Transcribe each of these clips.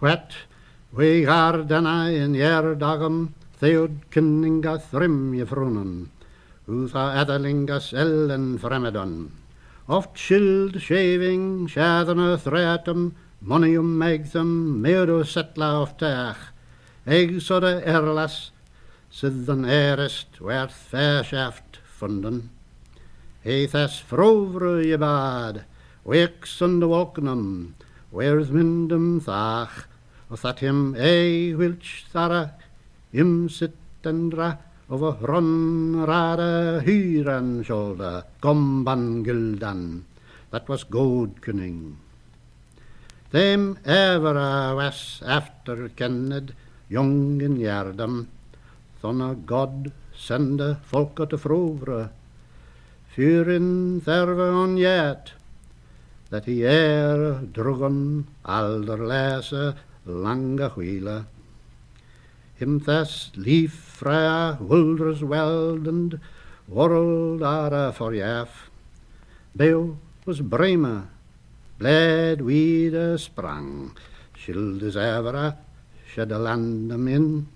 Wet, we gardena in jerdagum, theod kynninga thrym je frunen, utha etherlingas ellen fremedon. Oft shield shaving, shathana threatum, monium megthum, meuro setla of teach, eggsodde erlas, sydd an erest werth vershaft funden. Heithas frovre je bad, weeks on the walknum, where's mindum thach, of that him whilch thara, him sit andra, of a run rada hyran shoulder, gomban gildan, that was goldkunning. Them ever was after kenned, young in jardam, thonna God sende folket te frovre, fyrin therve on yet, that he drugen alderlese lange wheele. Him thus lief freya wulders weldend, world are forjaf. Beo was breme, bled wiede sprang, schildes evera, shed de landem in.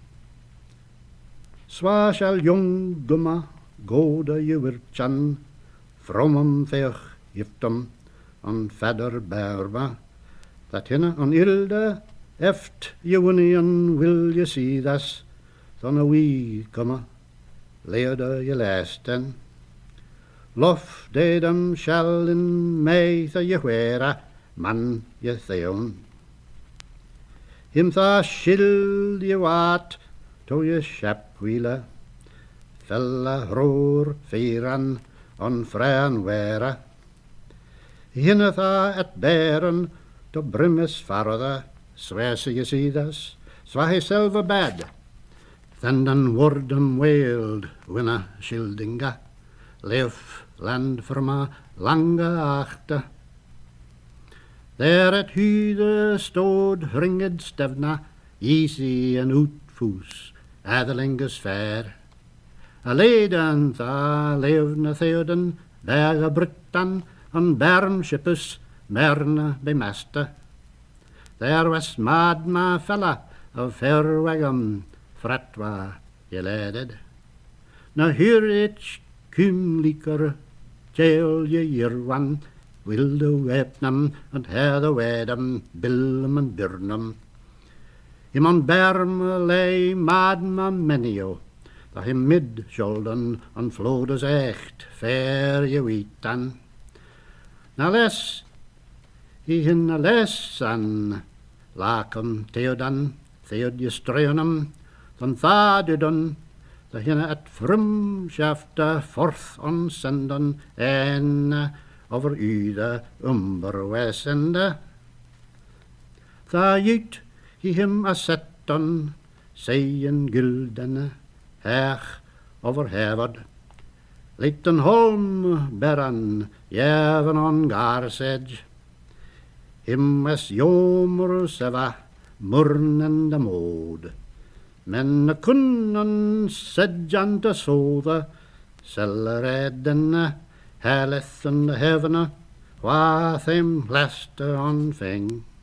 Zwa shall jong gumma, gode juwertjan, fromem veeg giftem, an fedder berba, that hinne an ilde, eft jewunian will je see das, dan a wee komme, leerde je lesten. Lof dedem shall in meithe je wera, man je theon. Him tha shield je waat, to je schepwile, felle roer vieren, an frean wera. Hinne tha et beren, to brimmes farde, swese je see das, zwa hij selve bed. Dan word hem weeld, winna schildinga, leef land verma lange achte. There at huide stood ringed stevna, easy en uitvoes, adelinges fair. A leden tha leefne theoden, berge Brittan, an bermshippes, merne bemeste. There was madma fella of Fairwegum, fretwa je leided. Na hurich kumliker, jail je jirwan, wilde wepnam, and heather wedem, billum and birnum. Him on berme lay madma menio, that him mid-shoulden, and flowed as echt, fair je wheatan. Na les, he hin a les an, lacum theodan, theod je streunum, dan thadudun, the hinne at frum shafte forth on senden, en over ude umberwesende. Tha jut he him a setton, seien guldene, hech over heverd. Likt en holm beran, jeven on garsedge. Him was jomer seva, murnende mod. Men kunnen sedjan te sode, selleredene, heleth en hevene, wat hem leste onving.